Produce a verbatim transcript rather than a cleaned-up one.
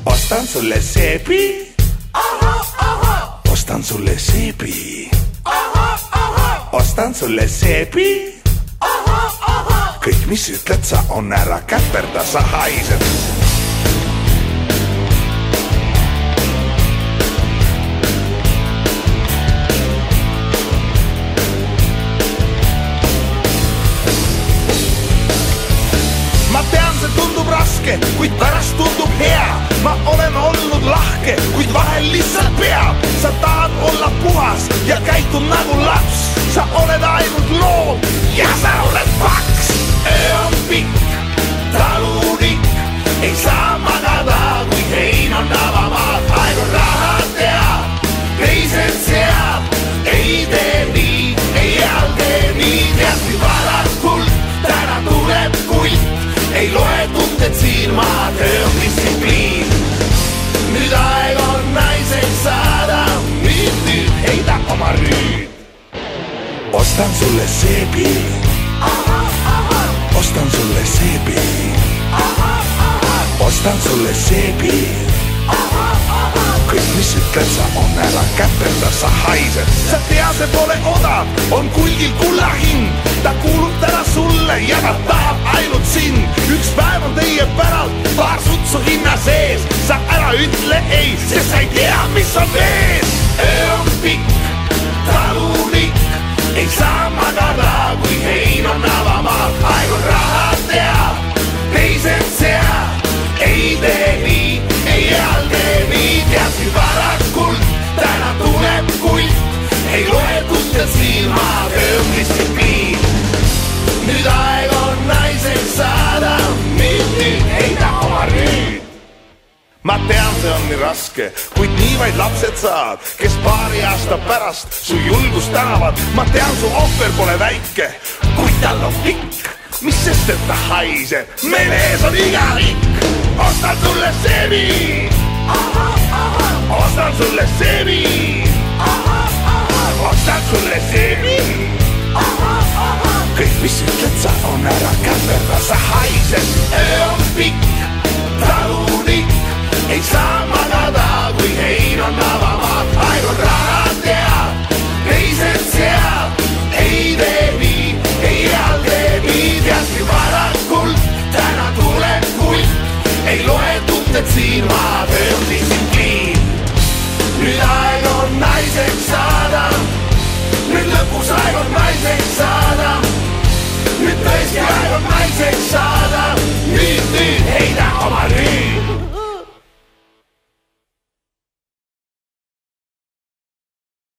ostan sulle seebi. Ostan sulle seebi. Ostan sulle seebi. Kõik, mis ütled, sa on ära käperda, sa haised. Ma tean, see tundub raske, kuid pärast tundub hea. Ma olen olnud lahke, kuid vahel lihtsalt peab. Sa tahad olla puhas ja käitud nagu laps. Sa oled ainult loom ja sa oled paks. Öö on pikk, talunik, ei saa magada, kui hein on avamaad. Aeg on raha teab, teised seab, ei tee nii, ei all tee nii. Tead kui varakult, täna tuleb kult. Ei loe tunted siin maa, töö on distsipliin. Nüüd aeg on naiseks saada, nüüd nüüd heida oma rüüd. Ostan sulle seebi. Ostan sulle seebi. Ostan sulle seebi. Kõik, mis ütled, sa on ära käperda, sa haised. Sa tea, see pole odav, on kulgil kulla hind. Ta kuulub täna sulle ja ta tahab ainult sind. Üks päev on teie päralt paar sutsu hinna sees. Sa ära ütle ei, sest sa ei tea, mis on ees. Öö on pikk, talunik, ei saa magada, kui hein on avamaad. Aeg on raha teab, teised seab, ei tee nii, ei all tee nii. Tead siin varakult, täna tuleb kult. Ei loe tunted siin maa, töö on distsipliin. Nüüd aeg on naiseks saada, nüüd nüüd heida oma rüüd. Ma tean, see on nii raske, kuid nii vaid lapsed saad, kes paari aasta pärast su julgust tänavad. Ma tean, su ohver pole väike, kuid tal on pikk. Mis sest, et ta haiseb, meil ees on igavik. Ostan sulle seebi. Ostan sulle seebi. Ostan sulle seebi. Kõik, mis ütled, sa on ära käperda, sa haised. Öö on pikk, talunik, ei saa magada, kui hein on avamaad. Aeg on raha teab, teised seab, ei tee nii, ei all tee nii. Tead kui varakult, täna tuleb kult. Ei loe tunted siin maa, töö on distsipliin. Nüüd aeg on naiseks saada, nüüd lõpus aeg on naiseks saada. Nüüd tõesti aeg on naiseks saada, nüüd nüüd heida oma